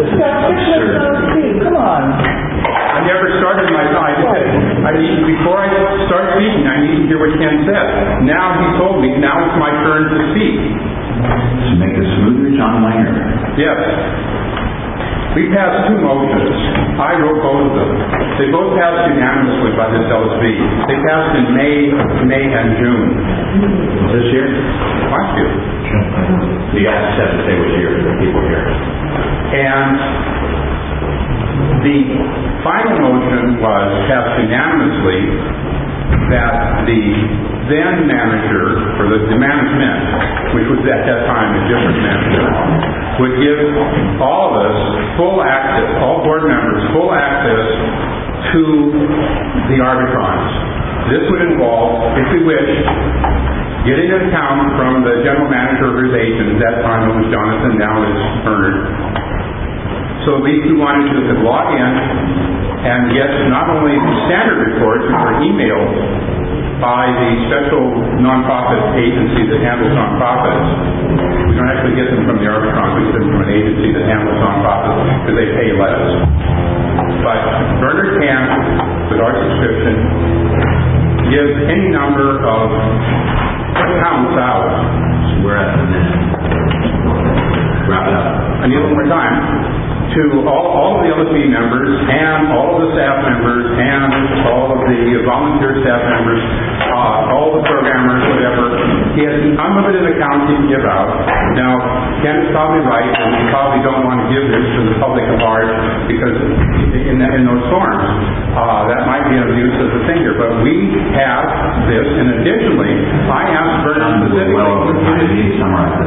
Come on. I never started my thought. I just said, before I start speaking, I need to hear what Ken said. Now he told me, now it's my turn to speak. To make it smoother, John Weiner. Yes. We passed two motions. I wrote both of them. They both passed unanimously by this LSB. They passed in May and June. This year? Last year. You guys said to say what year, the people here. And the final motion was passed unanimously that the then manager, or the management, which was at that time a different manager, would give all of us full access, all board members, full access to the Arbitrons. This would involve, if we wish, getting an account from the general manager or his agent. At that time it was Jonathan, now it's Bernard. So at least we wanted to could log in and get not only the standard reports which were emailed by the special nonprofit agency that handles nonprofits. We don't actually get them from the Arbitron, we get them from an agency that handles nonprofits because they pay less. But Bernard can, with our subscription, give any number of accounts out. We're at the minute. Wrap it up. I need one more time. To all of the LSB members and all of the staff members and all of the volunteer staff members, all the programmers, whatever. He has an unlimited account he can give out. Now, Ken is probably right, and we probably don't want to give this to the public at large because in those forms, that might be an abuse of the finger. But we have this, and additionally, I asked Bernard specifically. Well, I need to summarize this.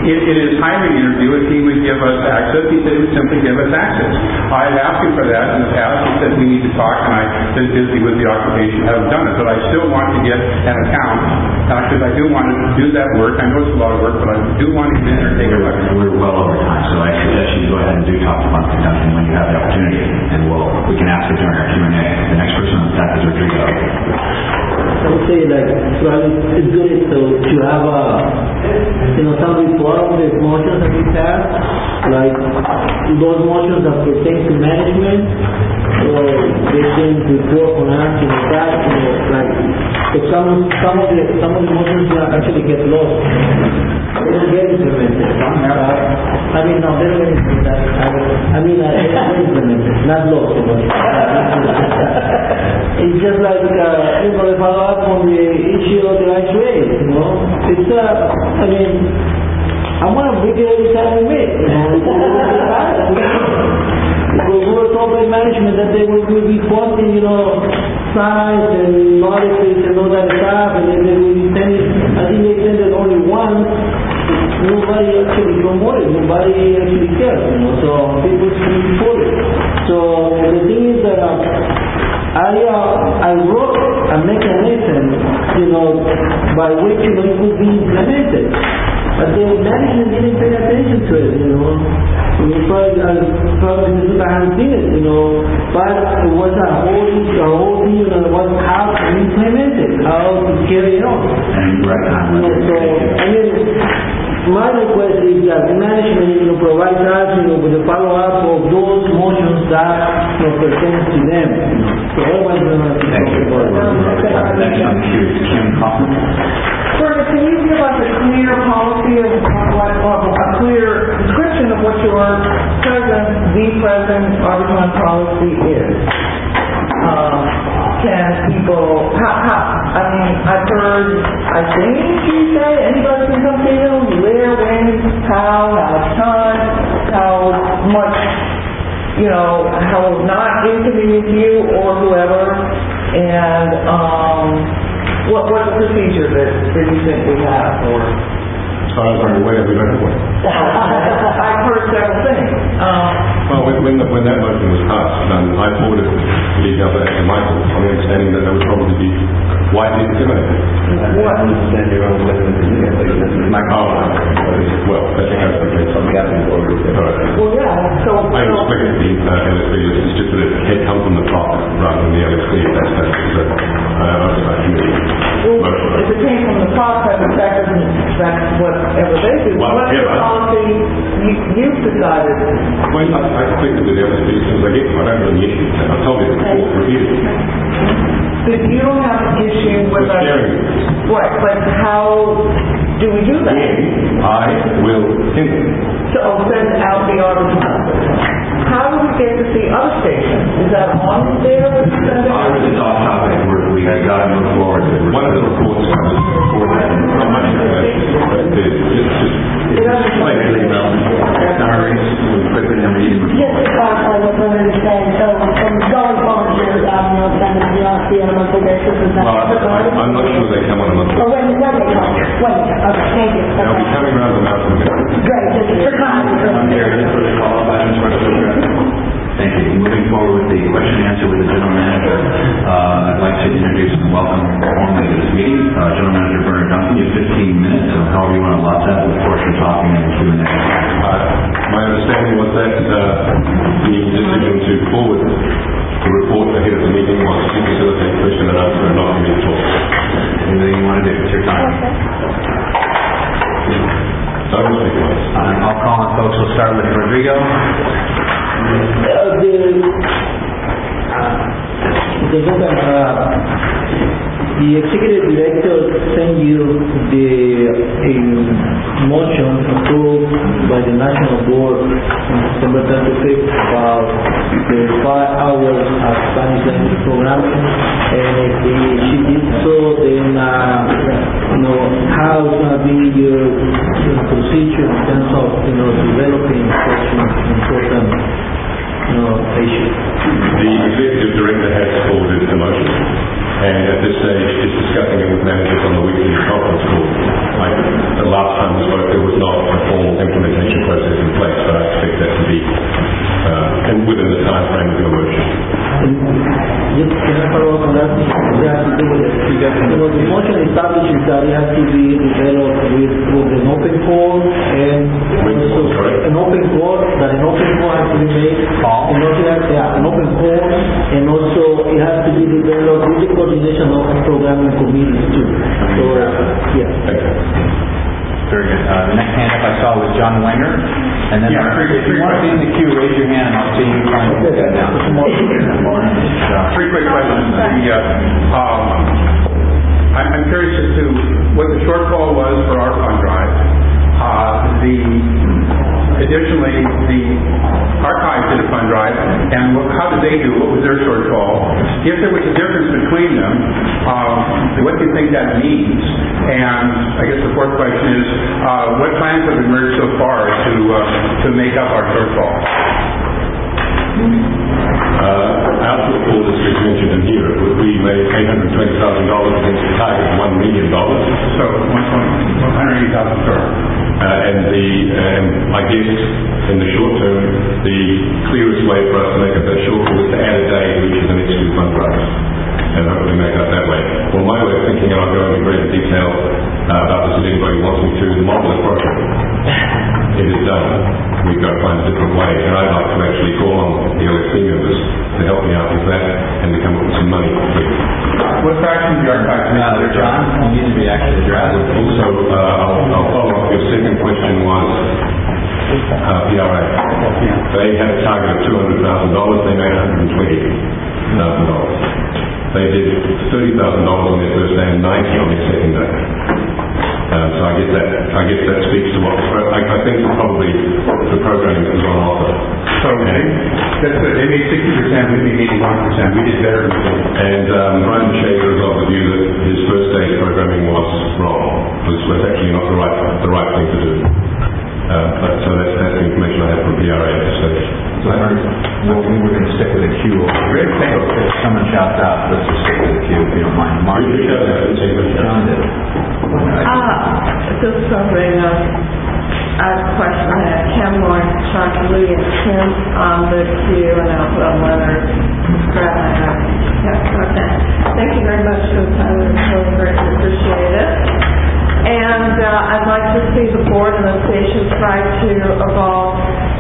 it is hiring interview, if he would give us access, he said he would simply give us access. I had asked him for that in the past, he said we need to talk, and I've been busy with the occupation, haven't done it, but I still want to get an account, because I do want to do that work. I know it's a lot of work, but I do want to get in there and take a look. We're well over time, so I suggest you go ahead and do talk to Mark Duncan when you have the opportunity, and we can ask it during our Q&A. The next person on that is Rodrigo. I would say it's good to have some report of the motions that we have, like those motions that pertain to management, or they can report on us, that, like some of the motions actually get lost. They don't get implemented. They don't get implemented. They get implemented, not lost. It's just like, the follow-up on the issue of the rights rate, It's, I'm going to bring it every time we meet, Because we were told by management that they will be posting, signs and notices and all that stuff, and then they will be sending, I think they sent it only once. Nobody actually promoted, nobody actually cares, so people should report it. So the thing is that I wrote a mechanism, by which it could be implemented. But the management didn't pay attention to it, Probably I haven't seen it, but it was a whole deal on how to implement it, how to carry it on. My request is that the management, provides us, with the follow-up of those motions that, pertain to them. So everyone's going to have to talk about it. Next on the queue is Kim Kaufman. Bernie, can you give us a clear policy of a clear description of what your the present Arbitron policy is? Can people, I've heard, I think you say anybody can come see them, where, when, how much time, how much, how not inconvenient to you or whoever, and what's the procedure that you think we have, or? As far as I'm aware, we don't have one. I've heard several things. When that motion was passed, I forwarded the governor to Michael on the understanding that there would probably be widely disseminated. What? I understand your own Well, that's something happening already. Well, yeah, so... I expected the LSB, it's just that it had come from the top rather than the LSB. That's if it came from the top, that's whatever they do. What's the policy you've decided? Well, I speak to the LSB as soon as I get them. I don't have any issues. And I've told you before, repeatedly. But you don't have an issue with us... What? But how do we do that? I will hinder. So send out the arbitrage. How do we get to see other stations? Is that on there? It's off topic. We got to move forward. One of the reports for that, not much information, but just slightly summaries quickly in the meeting. Just to clarify what Bernie was saying, so from going forward, you're send it to us on a monthly basis. I'm not sure they come on a monthly basis. When they come. Okay, thank you. They'll be coming around the mountain. Great, just for clarity. Thank you. Moving forward with the question and answer with the General Manager, I'd like to introduce and welcome formally to this meeting General Manager Bernard Duncan. You have 15 minutes, so however you want to allot that, with portion talking and Q&A. My understanding was that the decision to forward the report ahead of the meeting was to facilitate question and answer and not for me to talk. Anything you want to do? It's your time. So I will speak once. I'll call on folks. We'll start with Rodrigo. The executive director sent you a motion approved by the National Board on December 25th about the 5 hours of Spanish language programming, and if she did so, then how it's going to be your procedure in terms of developing such an important issue. The executive director has forwarded the motion, and at this stage is discussing it with managers on the weekly conference call. The last time we spoke, there was not a formal implementation process in place, but I expect that to be within the time frame of your motion. Just can I follow up on that? It has to do with it. Well, the motion establishes that it has to be developed with an open call and also an open call has to be made. And also, an open call, and also it has to be developed with the coordination of programming committees too. So, Very good. The next hand up I saw was John Wenger. And then if you want to be in the queue, raise your hand and I'll see you trying to put that down. Three quick questions. I'm curious as to what the shortfall was for our fund drive. Additionally, the archives did a fund drive, and how did they do? What was their shortfall? If there was a difference between them, what do you think that means? And I guess the fourth question is, what plans have emerged so far to make up our shortfall? Our shortfall is mentioned in here. We made $820,000 against a target of $1 million. So $180,000 short. I guess in the short term, the clearest way for us to make up that shortfall is to add a day to each of the next two fund drives, and hopefully make up that way. Well, my way of thinking, and I'll go into greater detail about this if anybody wants me to, the model is broken. It is done. We've got to find a different way, and I'd like to actually call on the LSC members to help me out with that and to come up with some money. What fraction of the archives make John, you need to be actually addressed. Also, I'll follow up. Your second question was PRA. They had a target of $200,000. They made $120,000. They did $30,000 on their first day and $90,000 on their second day. So I guess that speaks to what I think probably the programming that was on offer. So they made 60%, we made 81%. We did better than they did. And Brian Shaver is of the view that his first day's programming was wrong. It was actually not the right thing to do. So that's the information I have from PRA at this stage. So we were going to stick with the queue. Great, thank you. If someone shouts out, let's just stick with the queue if you don't mind. Mark, you shout out and say what John did. Just something, I have a question. I have Kim Lawrence, Chuck Lee, and Tim on the queue, and I'll put on Leonard. Thank you very much for the time. I really greatly appreciate it. And I'd like to see the board and the station try to evolve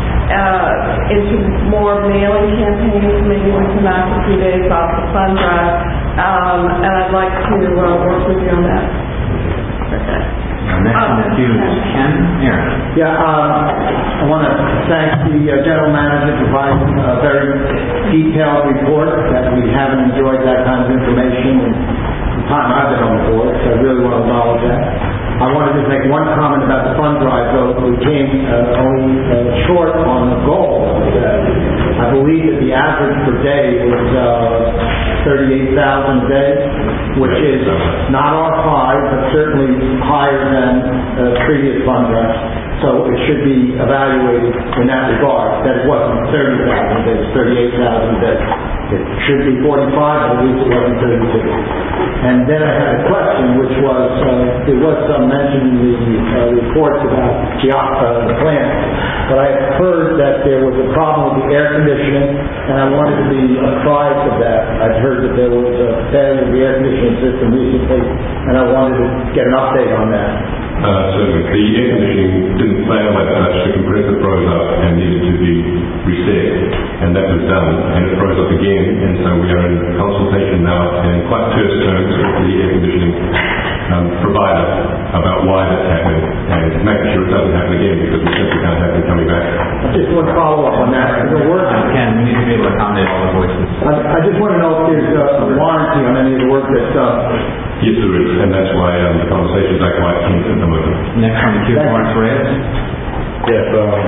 into more mailing campaigns. Maybe we can knock a few days off the fund drive. And I'd like to work with you on that. Okay. Next on the queue is Ken Aaron. I want to thank the general manager for providing a very detailed report that we haven't enjoyed that kind of information in the time I've been on the board, so I really want to acknowledge that. I wanted to make one comment about the fund drive, though we came only short on the goal. I believe that the average per day was 38,000 a day, which is not our high, but certainly higher than previous fund drives. So it should be evaluated in that regard, that it wasn't 30,000 a day, it's 38,000 a day. It should be 45, but at least it wasn't 32. And then I had a question, which was, there was some mention in the reports about the plant, but I heard that there was a problem with the air conditioning, and I wanted to be apprised of that. I'd heard that there was a failure of the air conditioning system recently, and I wanted to get an update on that. Certainly. The air conditioning didn't fail that much. The compressor froze up and needed to be reset, and that was done, and it froze up again, and so we are in consultation now in quite terse terms with the air conditioning provider about why that's happening and making sure it doesn't happen again, because we simply can't have it coming back. I just want to follow up on that. Ken, we need to be able to accommodate all the voices. I just want to know if there's a warranty on any of the work that's done. Yes, there is, and that's why the conversations are quite tense at the moment. Next on the queue, Lawrence Reyes. Yes,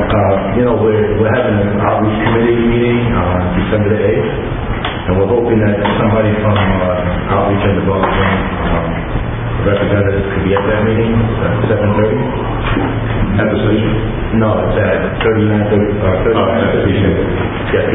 we're having an outreach committee meeting on December the 8th, and we're hoping that somebody from outreach and development representatives could be at that meeting at 7:30. At the station? No, it's at 3930. Yes.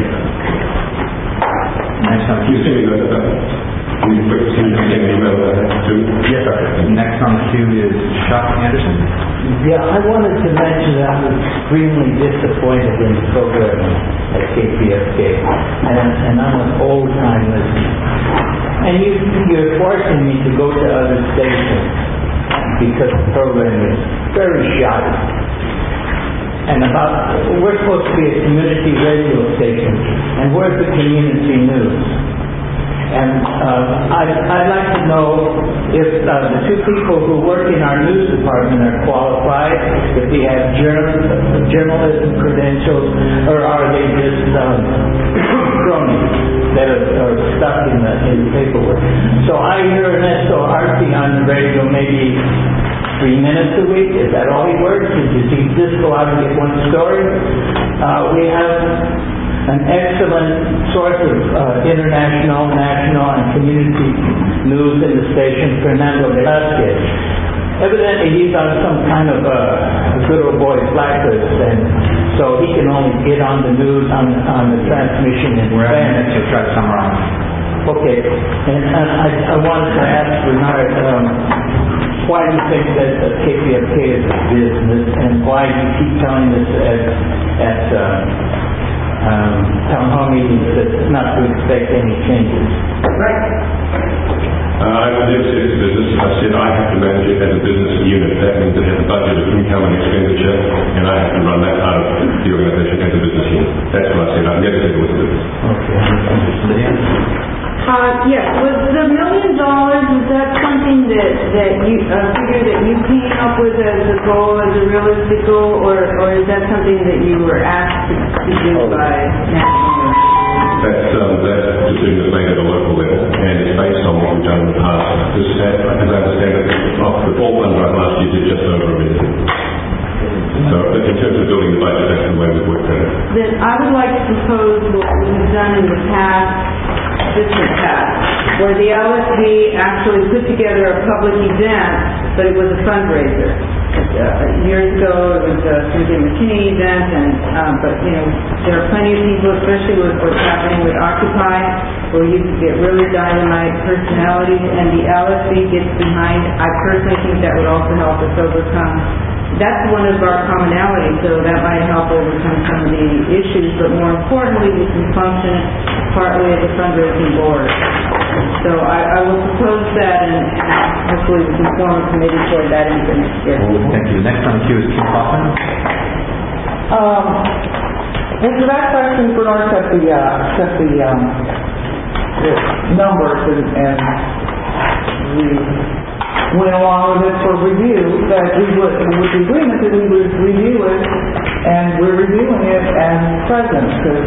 Next on the queue. Can you send me an email about that too? Yes, sir. Next on the queue is Chuck Anderson. Yeah, I wanted to mention that I'm extremely disappointed in the programming at KPFK, and I'm an old-time listener. And you're forcing me to go to other stations because the programming is very shoddy. And we're supposed to be a community radio station, and we're the community news. And I'd like to know if the two people who work in our news department are qualified, if they have journalism credentials, or are they just cronies that are stuck in the paperwork. So I hear Ernesto Arce on the radio maybe 3 minutes a week. Is that all he works? Does he just go out and get one story? We have an excellent source of international, national, and community news in the station, Fernando Velázquez. Evidently, he's on some kind of a good old boy blacklist, and so he can only get on the news on the transmission in Spanish. To try to summarize. Okay, and I wanted to ask Bernard, why do you think that KPFK is a business, and why do you keep telling us at town hall meetings that not to expect any changes? I've never said it's a business. I said I have to manage it as a business unit. That means it has a budget of income and expenditure, and I have to run that part of the organisation as a business unit. That's what I said. I've never said it was a business. Okay. Yes, was the $1 million, is that something that you, a figure that you came up with as a goal, as a realistic goal, or is that something that you were asked to do by national? That decision is made at a local level, and it's based on what we've done in the past. As I understand it, the fall fund right last year did just over $1 million. So in terms of building the budget, that's the way we've worked at it. Then I would like to propose what we've done in the past, distant past, where the LSB actually put together a public event, but it was a fundraiser. Years ago, it was a Cynthia McKinney event, but there are plenty of people, especially with what's happening with Occupy, where you get really dynamite personalities, and the LSB gets behind. I personally think that would also help us overcome. That's one of our commonalities, so that might help overcome some of the issues, but more importantly, we can function partly as a fundraising board. So I will propose that, and hopefully we can form a committee toward that in the next year. Thank you. Next on the queue is Kim Kaufman. And to that question, Bernard set the numbers, and we went along with it for review, that we would, with the agreement that we would review it, and we're reviewing it as present, because,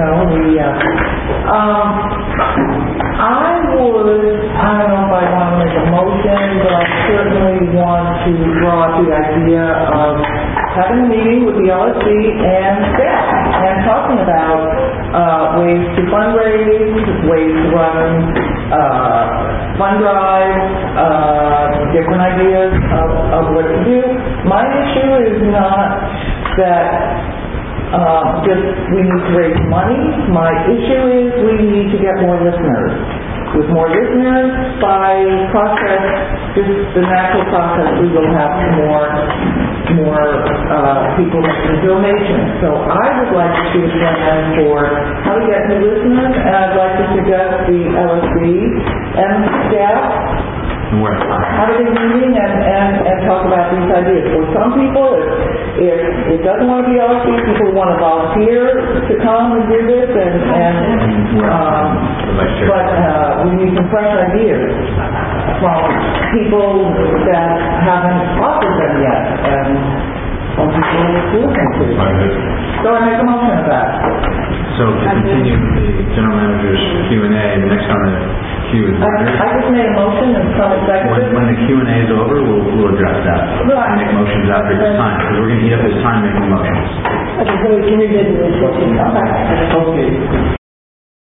I don't know if I want to make a motion, but I certainly want to draw up the idea of having a meeting with the LSC and staff, and talking about ways to fundraise, ways to run fund drives, different ideas of what to do. My issue is not that just we need to raise money. My issue is we need to get more listeners. With more listeners, by process, just the natural process, we will have more people making donations. So I would like to see a plan for how to get new listeners, and I'd like to suggest the LSB and staff have a meeting and talk about these ideas. For some people, if it doesn't want to be LSB, people want to volunteer to come and do this, but we need some fresh ideas from people that haven't offered them yet, and some people to listen to. So I make a motion of that. So to continue the general manager's Q&A, the next on the queue is Roger. I just made a motion and someone seconded it. When the Q&A is over, we'll address that. Right. Make motions after this time, because we're going to eat up this time making motions. Okay, so can we revisit the